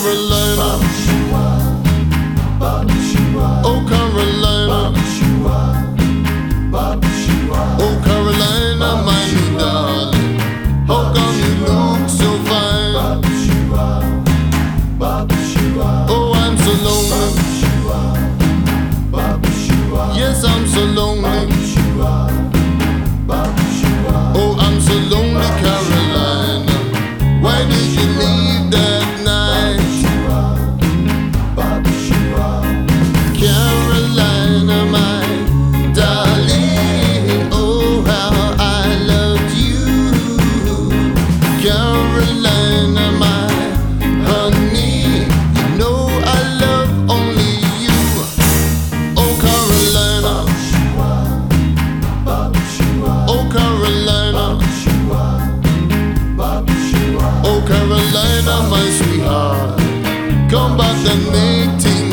Carolina, oh Carolina, oh Carolina, my new darling. How come you look so fine? Oh, I'm so lonely. Yes, I'm so lonely. Oh, I'm so lonely, Carolina. Why did you leave that night? Carolina, my darling. Oh, how I loved you. Carolina, my honey. You know I love only you. Oh, Carolina. Oh, Carolina. Oh, Carolina, my sweetheart. Come back and make things